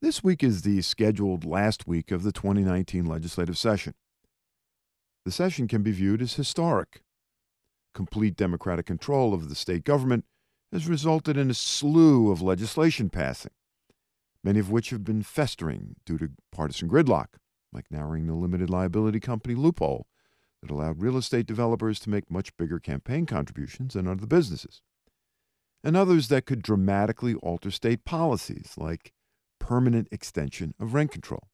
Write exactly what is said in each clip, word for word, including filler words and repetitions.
This week is the scheduled last week of the twenty nineteen legislative session. The session can be viewed as historic. Complete Democratic control of the state government has resulted in a slew of legislation passing, many of which have been festering due to partisan gridlock, like narrowing the limited liability company loophole that allowed real estate developers to make much bigger campaign contributions than other businesses, and others that could dramatically alter state policies, like permanent extension of rent control.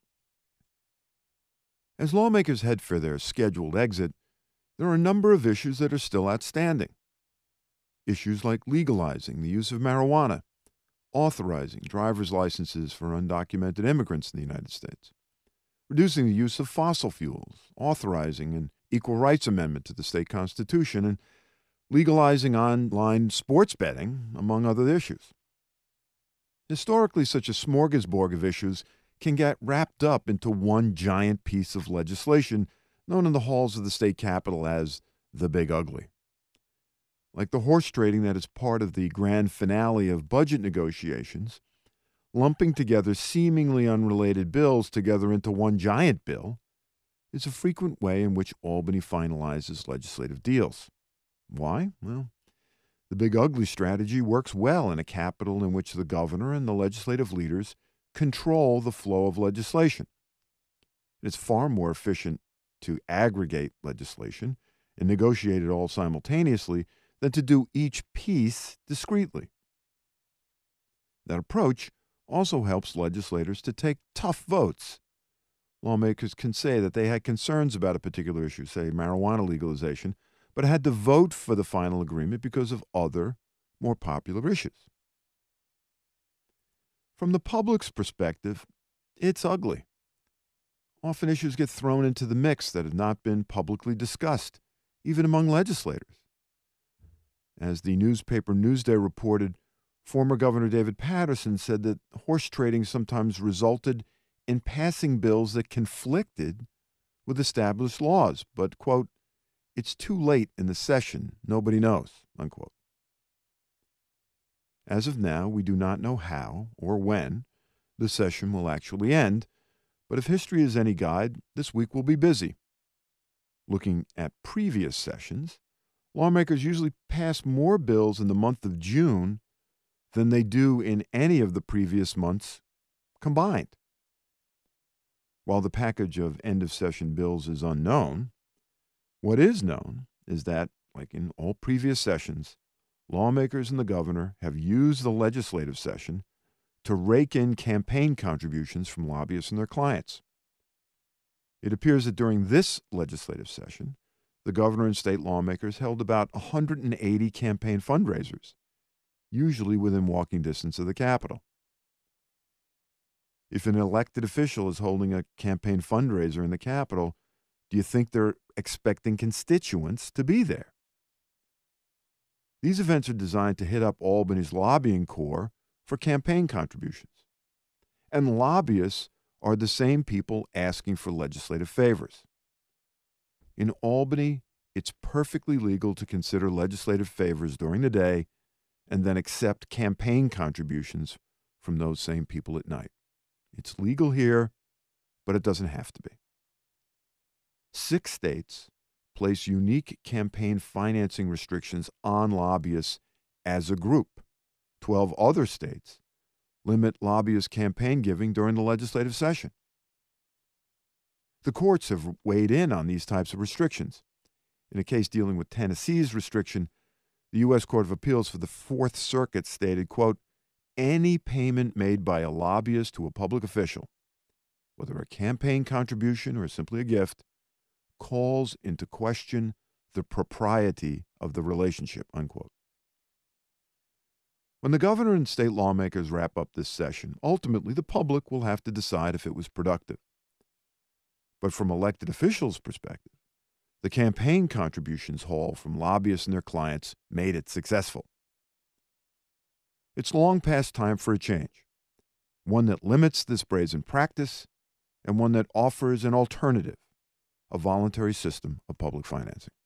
As lawmakers head for their scheduled exit, there are a number of issues that are still outstanding. Issues like legalizing the use of marijuana, authorizing driver's licenses for undocumented immigrants in the United States, reducing the use of fossil fuels, authorizing an equal rights amendment to the state constitution, and legalizing online sports betting, among other issues. Historically, such a smorgasbord of issues can get wrapped up into one giant piece of legislation known in the halls of the state capitol as the Big Ugly. Like the horse trading that is part of the grand finale of budget negotiations, lumping together seemingly unrelated bills together into one giant bill is a frequent way in which Albany finalizes legislative deals. Why? Well, the Big Ugly strategy works well in a capital in which the governor and the legislative leaders control the flow of legislation. It's far more efficient to aggregate legislation and negotiate it all simultaneously than to do each piece discreetly. That approach also helps legislators to take tough votes. Lawmakers can say that they had concerns about a particular issue, say marijuana legalization, but had to vote for the final agreement because of other, more popular issues. From the public's perspective, it's ugly. Often issues get thrown into the mix that have not been publicly discussed, even among legislators. As the newspaper Newsday reported, former Governor David Paterson said that horse trading sometimes resulted in passing bills that conflicted with established laws, but, quote, it's too late in the session, nobody knows, unquote. As of now, we do not know how or when the session will actually end, but if history is any guide, this week will be busy. Looking at previous sessions, lawmakers usually pass more bills in the month of June than they do in any of the previous months combined. While the package of end-of-session bills is unknown, what is known is that, like in all previous sessions, lawmakers and the governor have used the legislative session to rake in campaign contributions from lobbyists and their clients. It appears that during this legislative session, the governor and state lawmakers held about one hundred eighty campaign fundraisers, usually within walking distance of the Capitol. If an elected official is holding a campaign fundraiser in the Capitol, do you think they're expecting constituents to be there? These events are designed to hit up Albany's lobbying corps for campaign contributions. And lobbyists are the same people asking for legislative favors. In Albany, it's perfectly legal to consider legislative favors during the day and then accept campaign contributions from those same people at night. It's legal here, but it doesn't have to be. Six states place unique campaign financing restrictions on lobbyists as a group. Twelve other states limit lobbyist campaign giving during the legislative session. The courts have weighed in on these types of restrictions. In a case dealing with Tennessee's restriction, the U S Court of Appeals for the Fourth Circuit stated, quote, any payment made by a lobbyist to a public official, whether a campaign contribution or simply a gift, calls into question the propriety of the relationship, unquote. When the governor and state lawmakers wrap up this session, ultimately the public will have to decide if it was productive. But from elected officials' perspective, the campaign contributions haul from lobbyists and their clients made it successful. It's long past time for a change, one that limits this brazen practice and one that offers an alternative, a voluntary system of public financing.